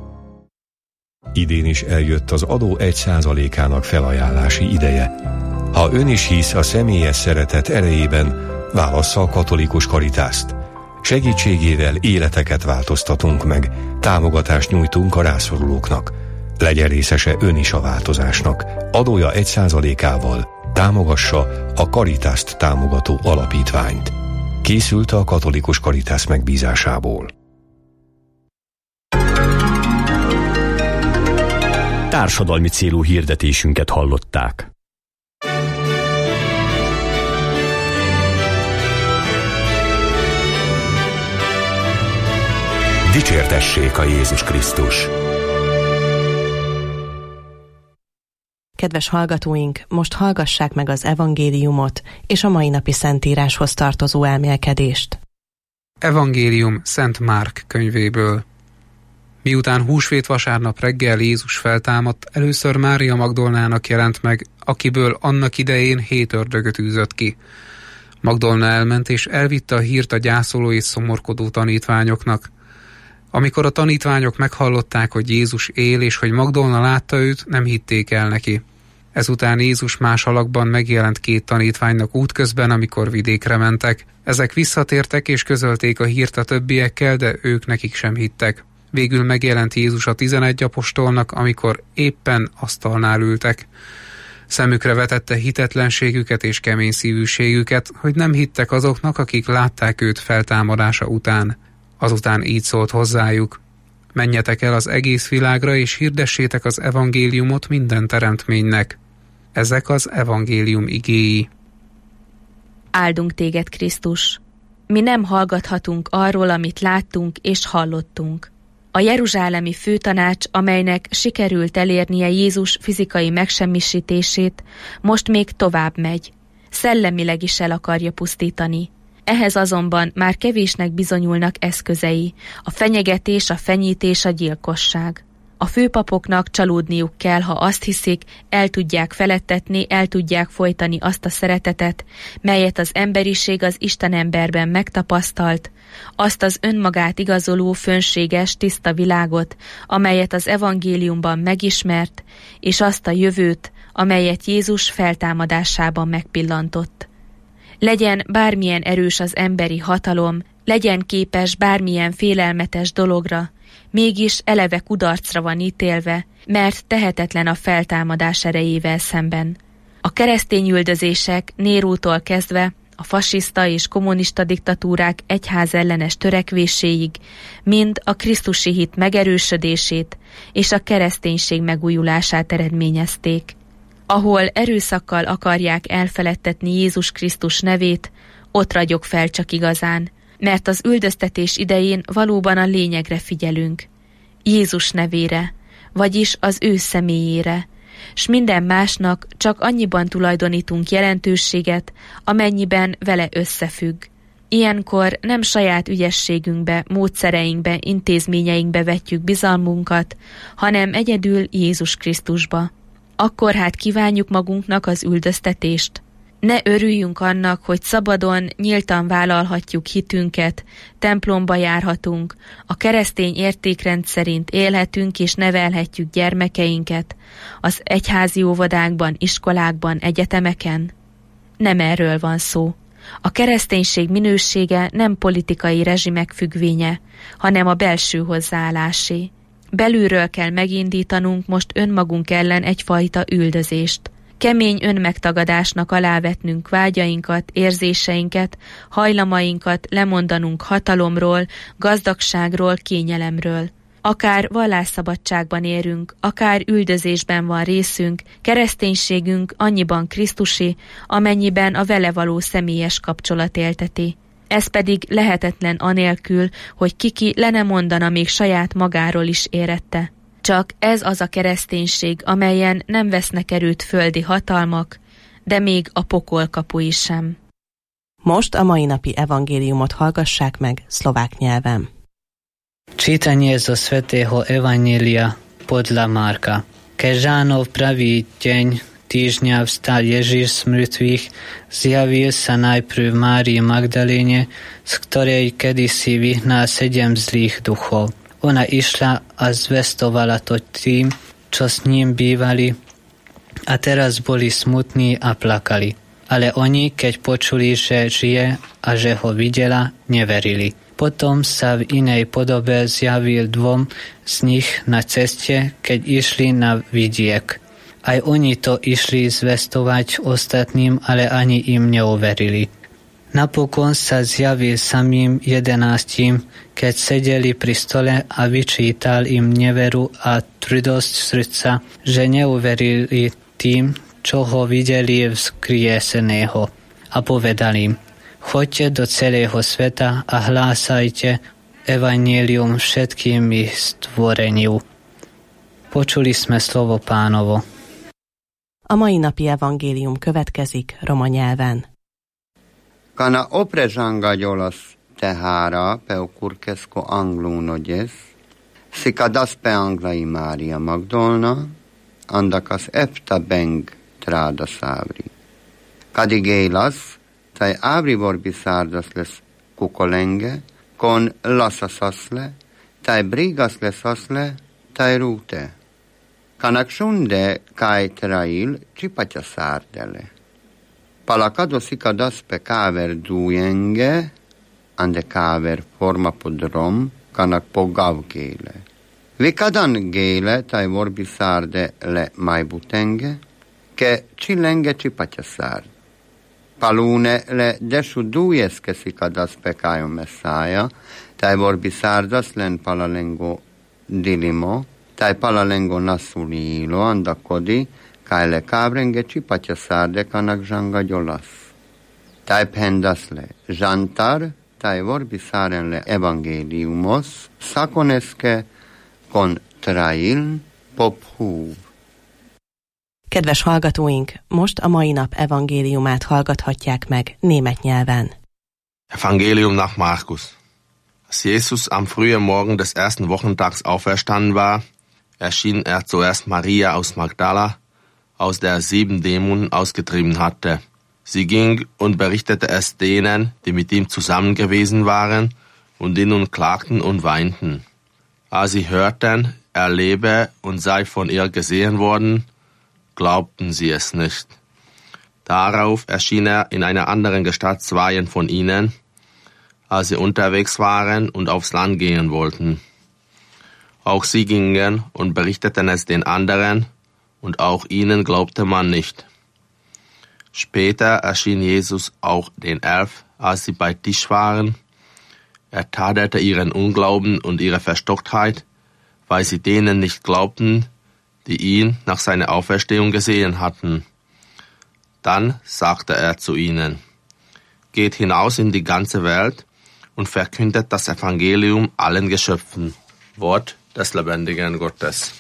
Idén is eljött az adó 1%-ának felajánlási ideje. Ha ön is hisz a személyes szeretet erejében, válassza a Katolikus Karitást. Segítségével életeket változtatunk meg, támogatást nyújtunk a rászorulóknak. Legyen részese ön is a változásnak. Adója 1%-ával támogassa a Karitást támogató alapítványt. Készült a Katolikus Karitász megbízásából. Társadalmi célú hirdetésünket hallották. Dicsértessék a Jézus Krisztus! Kedves hallgatóink, most hallgassák meg az evangéliumot és a mai napi szentíráshoz tartozó elmélkedést. Evangélium Szent Márk könyvéből. Miután húsvét vasárnap reggel Jézus feltámadt, először Mária Magdolnának jelent meg, akiből annak idején 7 ördögöt űzött ki. Magdolna elment és elvitte a hírt a gyászoló és szomorkodó tanítványoknak. Amikor a tanítványok meghallották, hogy Jézus él, és hogy Magdolna látta őt, nem hitték el neki. Ezután Jézus más alakban megjelent 2 tanítványnak útközben, amikor vidékre mentek. Ezek visszatértek és közölték a hírt a többiekkel, de ők nekik sem hittek. Végül megjelent Jézus a 11 apostolnak, amikor éppen asztalnál ültek. Szemükre vetette hitetlenségüket és kemény szívűségüket, hogy nem hittek azoknak, akik látták őt feltámadása után. Azután így szólt hozzájuk: menjetek el az egész világra, és hirdessétek az evangéliumot minden teremtménynek. Ezek az evangélium igéi. Áldunk téged, Krisztus! Mi nem hallgathatunk arról, amit láttunk és hallottunk. A jeruzsálemi főtanács, amelynek sikerült elérnie Jézus fizikai megsemmisítését, most még tovább megy. Szellemileg is el akarja pusztítani. Ehhez azonban már kevésnek bizonyulnak eszközei, a fenyegetés, a fenyítés, a gyilkosság. A főpapoknak csalódniuk kell, ha azt hiszik, el tudják felettetni, el tudják folytani azt a szeretetet, melyet az emberiség az Isten emberben megtapasztalt, azt az önmagát igazoló, fönséges, tiszta világot, amelyet az evangéliumban megismert, és azt a jövőt, amelyet Jézus feltámadásában megpillantott. Legyen bármilyen erős az emberi hatalom, legyen képes bármilyen félelmetes dologra, mégis eleve kudarcra van ítélve, mert tehetetlen a feltámadás erejével szemben. A keresztényüldözések Nérótól kezdve a fasiszta és kommunista diktatúrák egyházellenes törekvéséig mind a krisztusi hit megerősödését és a kereszténység megújulását eredményezték. Ahol erőszakkal akarják elfeledtetni Jézus Krisztus nevét, ott ragyog fel csak igazán, mert az üldöztetés idején valóban a lényegre figyelünk. Jézus nevére, vagyis az ő személyére, s minden másnak csak annyiban tulajdonítunk jelentőséget, amennyiben vele összefügg. Ilyenkor nem saját ügyességünkbe, módszereinkbe, intézményeinkbe vetjük bizalmunkat, hanem egyedül Jézus Krisztusba. Akkor hát kívánjuk magunknak az üldöztetést. Ne örüljünk annak, hogy szabadon, nyíltan vállalhatjuk hitünket, templomba járhatunk, a keresztény értékrend szerint élhetünk és nevelhetjük gyermekeinket, az egyházi óvodákban, iskolákban, egyetemeken. Nem erről van szó. A kereszténység minősége nem politikai rezsimek függvénye, hanem a belső hozzáállásé. Belülről kell megindítanunk most önmagunk ellen egyfajta üldözést. Kemény önmegtagadásnak alávetnünk vágyainkat, érzéseinket, hajlamainkat, lemondanunk hatalomról, gazdagságról, kényelemről. Akár vallásszabadságban érünk, akár üldözésben van részünk, kereszténységünk annyiban krisztusi, amennyiben a vele való személyes kapcsolat élteti. Ez pedig lehetetlen anélkül, hogy kiki le ne mondana még saját magáról is érette. Csak ez az a kereszténység, amelyen nem vesznek erőt földi hatalmak, de még a pokol kapui sem. Most a mai napi evangéliumot hallgassák meg szlovák nyelven. Čitanje zo svätého evanjelia podľa Marka. Keď Žánov pravý deň týždňa vstal Ježiš z mŕtvych, zjavil sa najprv Márii Magdaléne, z ktorej kedysi vyhnal 7 zlých duchov. Ona išla a zvestovala to tým, čo s ním bývali, a teraz boli smutní a plakali. Ale oni, keď počuli, že žije a že ho videla, neverili. Potom sa v inej podobe zjavil 2 z nich na ceste, keď išli na vidiek. Aj oni to išli zvestovať ostatným, ale ani im neuverili. Napokon sa zjavil samým 11, keď sedeli pri stole a vyčítal im neveru a tvrdosť srdca, že neuverili tým, čo ho videli vzkrieseného. A povedal im: choďte do celého sveta a hlásajte evanjelium všetkým stvoreniu. Počuli sme slovo Pánovo. A mai napi evangélium következik roma nyelven. Kana oprežangagiolas tehara peukurkesko anglunodes, sikadas pe anglai Mária Magdolna, andakas efta beng trada savri. Kadigélas, tai abri vorbi sardas les kukolenge, kon lasasasle, tai brigas lesasle, tai rute. Kanak sunde kai trail cipatja sardele. Palakado sikadas pe kaver dujenge, ande kaver forma podrom, kanak po gavgéle. Vikadan géle, tai vorbi sarde le maibutenge, ke cilenge cipatja sard. Palune le desu dujeske sikadas pe kajo messaja, tai vorbi sardas len palalengo dilimo, tai palalengo nasulilo andakodi, kai le kavrenge cipatja sarde kanak zsangagyolas. Tai pendas le zsantar, tai vorbi saren le evangéliumos, szakoneske kon trailn pophúv. Kedves hallgatóink, most a mai nap evangéliumát hallgathatják meg német nyelven. Evangelium nach Markus. Als Jesus am frühen Morgen des ersten Wochentags auferstanden war, erschien er zuerst Maria aus Magdala, aus der 7 Dämonen ausgetrieben hatte. Sie ging und berichtete es denen, die mit ihm zusammen gewesen waren, und die nun klagten und weinten. Als sie hörten, er lebe und sei von ihr gesehen worden, glaubten sie es nicht. Darauf erschien er in einer anderen Gestalt 2 von ihnen, als sie unterwegs waren und aufs Land gehen wollten. Auch sie gingen und berichteten es den anderen, und auch ihnen glaubte man nicht. Später erschien Jesus auch den 11, als sie bei Tisch waren. Er tadelte ihren Unglauben und ihre Verstocktheit, weil sie denen nicht glaubten, die ihn nach seiner Auferstehung gesehen hatten. Dann sagte er zu ihnen: Geht hinaus in die ganze Welt und verkündet das Evangelium allen Geschöpfen. Wort des lebendigen Gottes.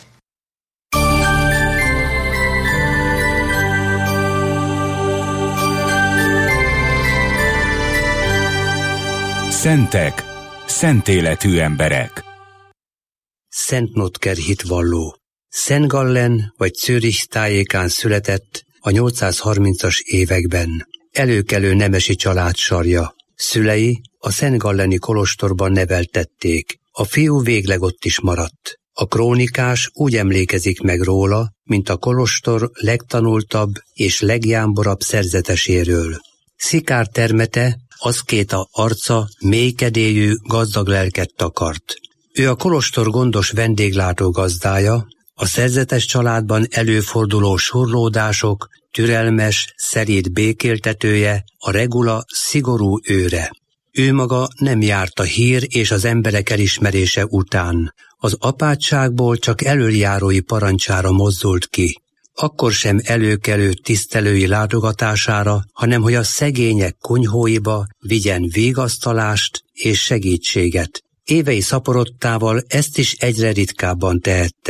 Szentek, szent életű emberek. Szent Notker hitvalló. Szent Gallen vagy Zürich tájékán született a 830-as években. Előkelő nemesi család sarja. Szülei a Szent Galleni kolostorban neveltették. A fiú végleg ott is maradt. A krónikás úgy emlékezik meg róla, mint a kolostor legtanultabb és legjámborabb szerzeteséről. Szikár termete, aszkéta arca mélykedélyű, gazdag lelket takart. Ő a kolostor gondos vendéglátó gazdája, a szerzetes családban előforduló surlódások türelmes, szeréd békéltetője, a regula szigorú őre. Ő maga nem járt a hír és az emberek elismerése után. Az apátságból csak elöljárói parancsára mozdult ki. Akkor sem előkelő tisztelői látogatására, hanem hogy a szegények konyhóiba vigyen vigasztalást és segítséget. Évei szaporodtával ezt is egyre ritkábban tehette.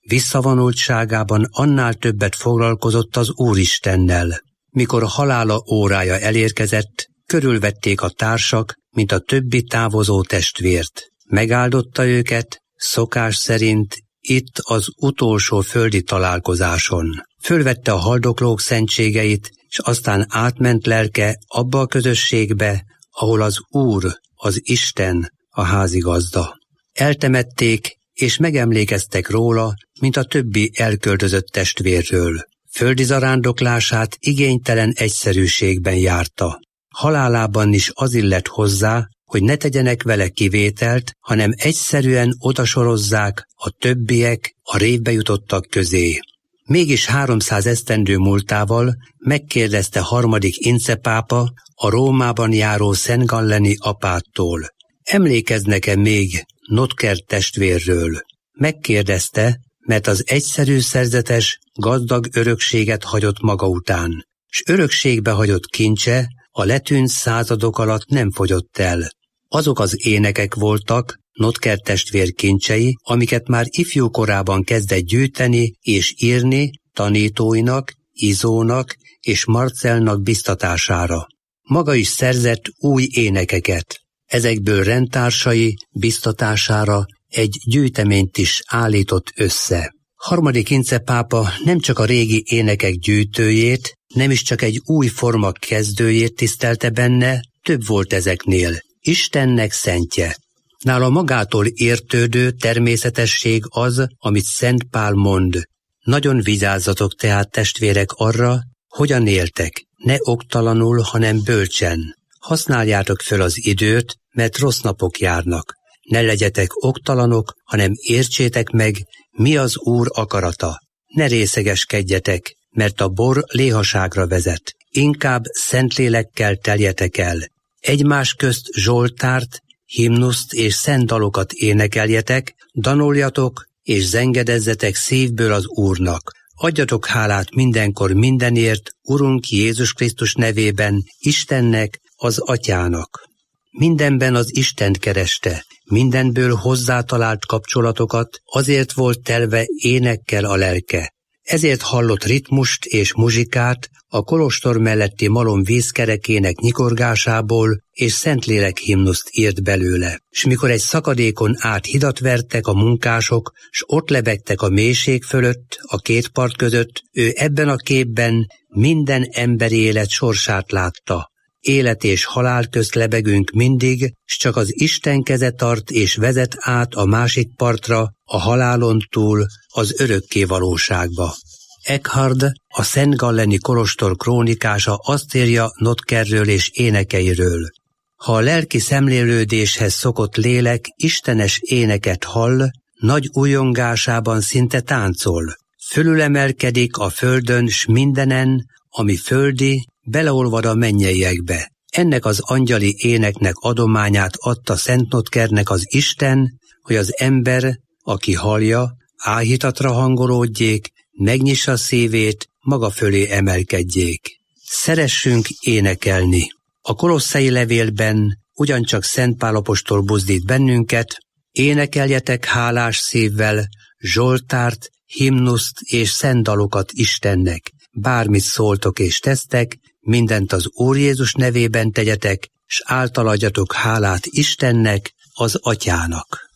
visszavonultságában annál többet foglalkozott az Úristennel. Mikor halála órája elérkezett, körülvették a társak, mint a többi távozó testvért. Megáldotta őket, szokás szerint itt az utolsó földi találkozáson. Fölvette a haldoklók szentségeit, és aztán átment lelke abba a közösségbe, ahol az Úr, az Isten, a házigazda. Eltemették, és megemlékeztek róla, mint a többi elköltözött testvérről. Földi zarándoklását igénytelen egyszerűségben járta. Halálában is az illett hozzá, hogy ne tegyenek vele kivételt, hanem egyszerűen odasorozzák a többiek a révbe jutottak közé. Mégis 300 esztendő múltával megkérdezte harmadik Ince pápa a Rómában járó Szent Galleni apától: emlékeznek-e még Notker testvérről? Megkérdezte, mert az egyszerű szerzetes gazdag örökséget hagyott maga után, s örökségbe hagyott kincse a letűnt századok alatt nem fogyott el. Azok az énekek voltak Notker testvér kincsei, amiket már ifjú korában kezdett gyűjteni és írni tanítóinak, Izónak és Marcelnak biztatására. Maga is szerzett új énekeket. Ezekből rendtársai biztatására egy gyűjteményt is állított össze. Harmadik Ince pápa nem csak a régi énekek gyűjtőjét, nem is csak egy új forma kezdőjét tisztelte benne, több volt ezeknél. Istennek szentje. Nála magától értődő természetesség az, amit Szent Pál mond. Nagyon vigyázzatok tehát, testvérek, arra, hogyan éltek, ne oktalanul, hanem bölcsen. Használjátok föl az időt, mert rossz napok járnak. Ne legyetek oktalanok, hanem értsétek meg, mi az Úr akarata. Ne részegeskedjetek, mert a bor léhaságra vezet. Inkább Szentlélekkel teljetek el. Egymás közt zsoltárt, himnuszt és szent dalokat énekeljetek, danoljatok és zengedezzetek szívből az Úrnak. Adjatok hálát mindenkor mindenért, Urunk Jézus Krisztus nevében, Istennek, az Atyának. Mindenben az Istent kereste, mindenből hozzátalált kapcsolatokat, azért volt telve énekkel a lelke. Ezért hallott ritmust és muzsikát a kolostor melletti malom vízkerekének nyikorgásából, és Szentlélek himnuszt írt belőle. S mikor egy szakadékon át hidat vertek a munkások, s ott lebegtek a mélység fölött, a két part között, ő ebben a képben minden emberi élet sorsát látta. Élet és halál közt lebegünk mindig, s csak az Isten keze tart és vezet át a másik partra, a halálon túl, az örökké valóságba. Eckhard, a Szent Galleni kolostor krónikása azt írja Notkerről és énekeiről: ha a lelki szemlélődéshez szokott lélek istenes éneket hall, nagy újongásában szinte táncol. Fölülemelkedik a földön s mindenen, ami földi, beleolvad a mennyeiekbe. Ennek az angyali éneknek adományát adta Szent Notkernek az Isten, hogy az ember, aki hallja, áhítatra hangolódjék, megnyissa szívét, maga fölé emelkedjék. Szeressünk énekelni. A kolosszai levélben ugyancsak Szent Pál apostol buzdít bennünket: énekeljetek hálás szívvel, zsoltárt, himnuszt és szent dalokat Istennek. Bármit szóltok és tesztek, mindent az Úr Jézus nevében tegyetek, s által adjatok hálát Istennek, az Atyának.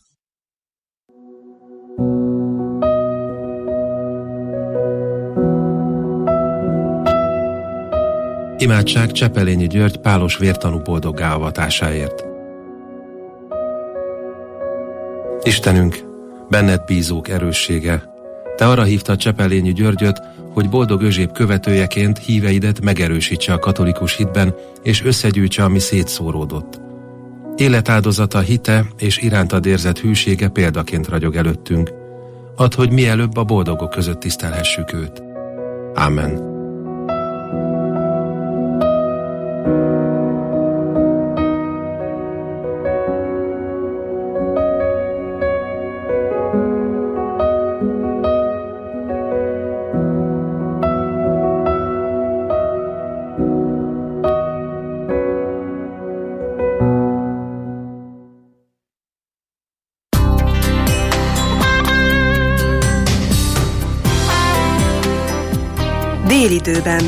Imádság Csepelényi György pálos vértanú boldoggá avatásáért. Istenünk, benned bízók erőssége, te arra hívtad Csepelényi Györgyöt, hogy boldog Özséb követőjeként híveidet megerősítse a katolikus hitben, és összegyűjtse, ami szétszóródott. Életáldozata, hite és irántad érzett hűsége példaként ragyog előttünk. Add, hogy mielőbb a boldogok között tisztelhessük őt. Amen. Félidőben.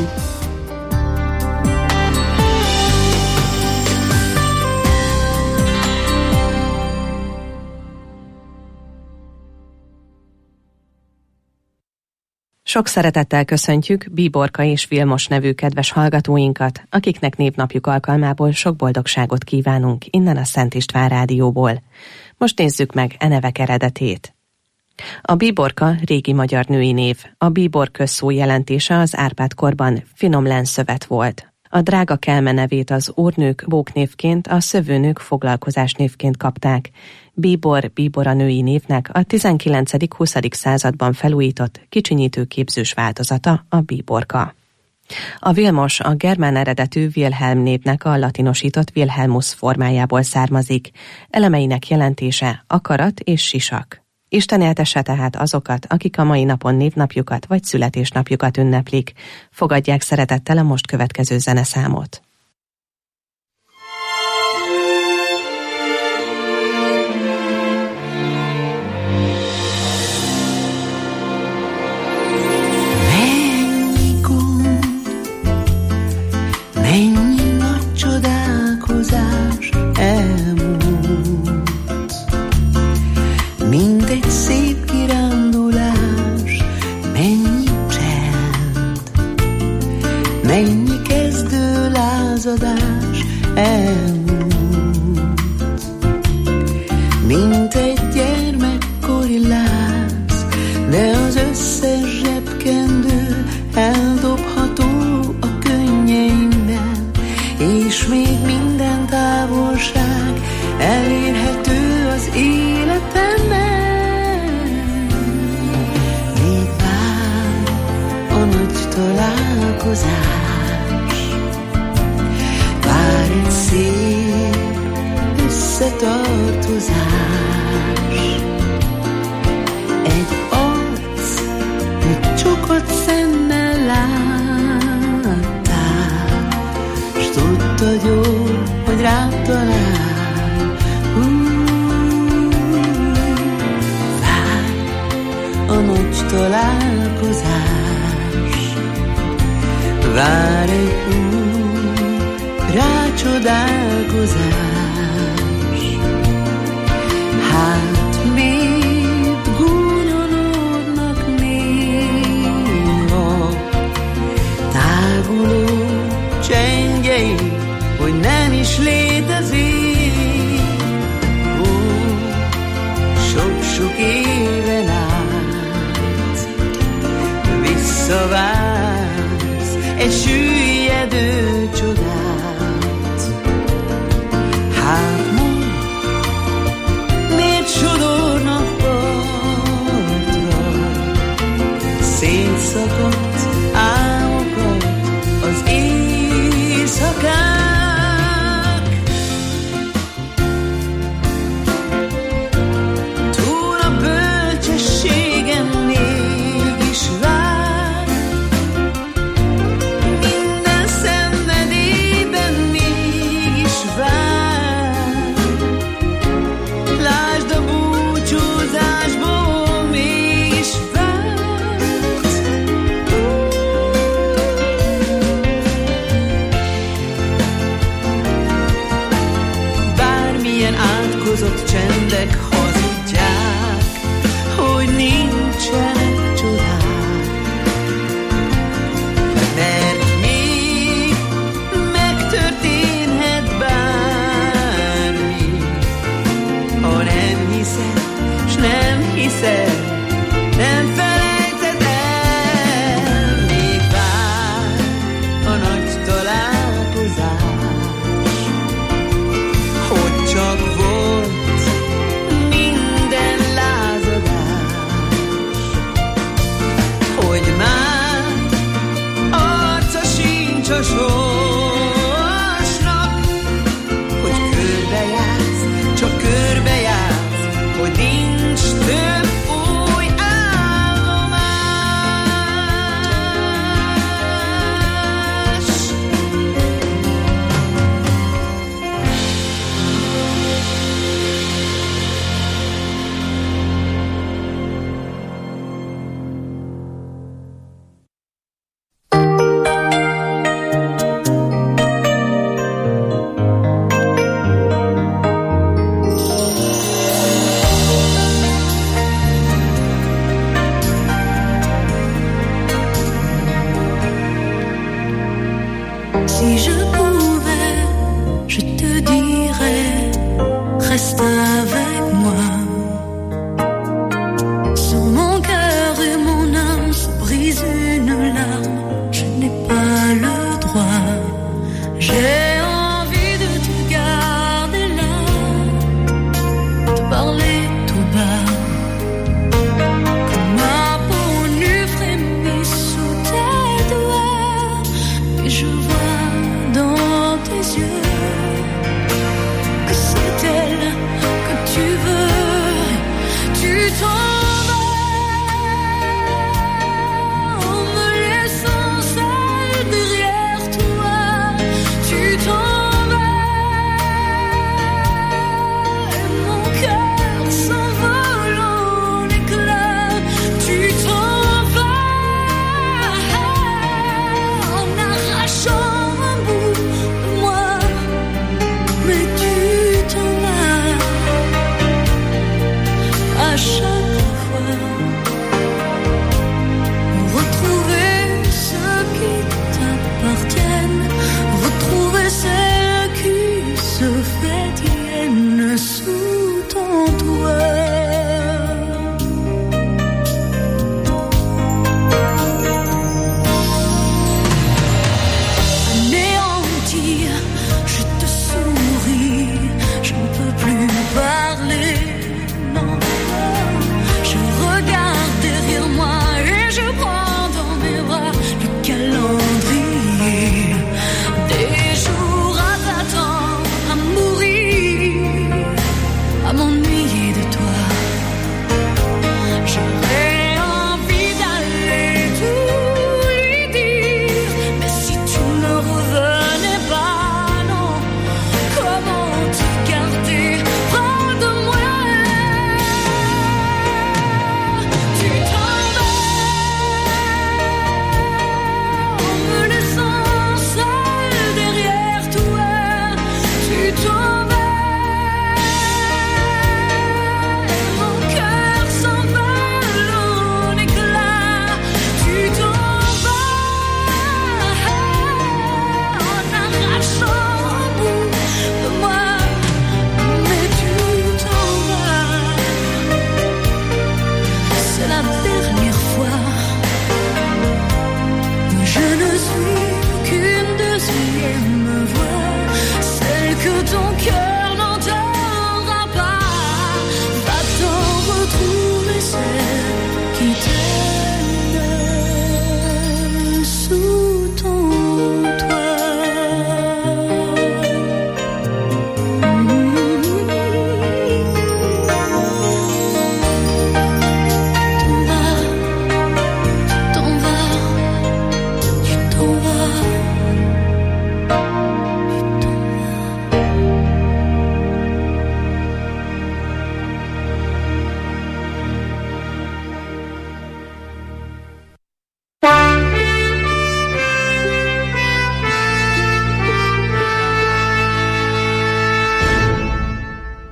Sok szeretettel köszöntjük Bíborka és Vilmos nevű kedves hallgatóinkat, akiknek névnapjuk alkalmából sok boldogságot kívánunk innen a Szent István Rádióból. Most nézzük meg e nevek eredetét. A bíborka régi magyar női név. A bíbor közszó jelentése az Árpád-korban finom lenszövet volt. A drága kelme nevét az úrnők bóknévként, a szövőnők foglalkozásnévként kapták. Bíbor, bíbora női névnek a 19.-20. században felújított, kicsinyítő képzős változata a bíborka. A Vilmos a germán eredetű Wilhelm névnek a latinosított Wilhelmus formájából származik. Elemeinek jelentése akarat és sisak. Isten éltesse tehát azokat, akik a mai napon névnapjukat vagy születésnapjukat ünneplik. Fogadják szeretettel a most következő zeneszámot. Mennyi gond, mennyi nagy csodálkozás elmúlt, mindegy szép kirándulás, mennyi csend, mennyi kezdő lázadás elmúlt, mint egy gyermekkori láz, de az összes zsebkendő eldobható a könnyeimben, és még minden távolság elérhető az életemben. Még vár a nagy találkozás, vár egy szép összetartozás, egy arc, mit csukott szemmel láttál, s tudtad jól, hogy rád talál. A nagy találkozás, vár egy új rácsodálkozás. Hát miért gúnyolódnak néha táguló csendjei, hogy nem is létezik? Ó, sok-sok éven át visszavársz egy süllyedő csodát. Hát mondd, miért sodornak partra szétszakadt álmokat az éjszakán? Ó,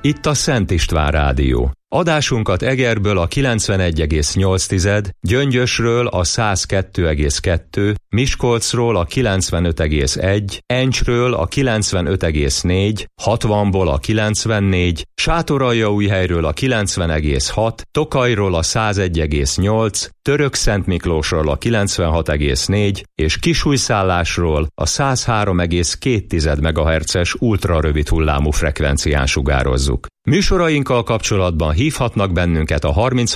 Itt a Szent István Rádió. Adásunkat Egerből a 91,8, Gyöngyösről a 102,2, Miskolcról a 95,1, Encsről a 95,4, 60-ból a 94, Sátoraljaújhelyről a 90,6, Tokajról a 101,8, Törökszentmiklósról a 96,4 és Kisújszállásról a 103,2 MHz-es ultrarövid hullámú frekvencián sugározzuk. Műsorainkkal kapcsolatban hívhatnak bennünket a 30